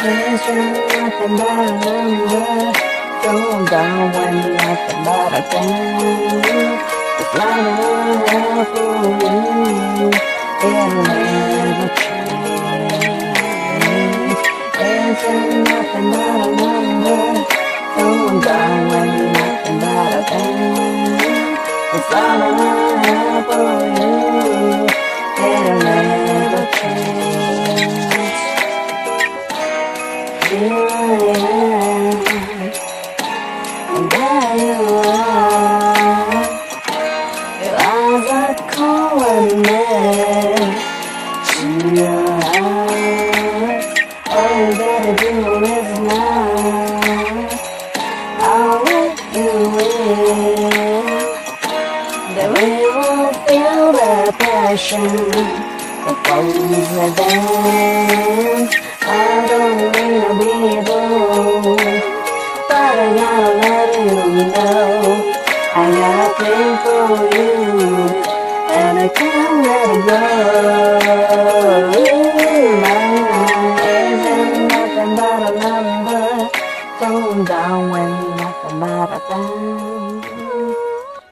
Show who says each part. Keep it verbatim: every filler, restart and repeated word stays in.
Speaker 1: It's just nothing but a number. Going down when nothing but a thing. It's like a hell for you. It'll never change. It's just nothing but a number. Going down when nothing but a thing. It's like a hell for you. It'll never change. Here I am, and there you are. Your eyes are calling me to your heart. All you gotta do is now. I'll let you in. Then we will feel the passion that flows within. I don't mean to be bold, but I gotta let you know I got a thing for you, and I can't let it go. My isn't nothing but a number, going down when nothing but a thing.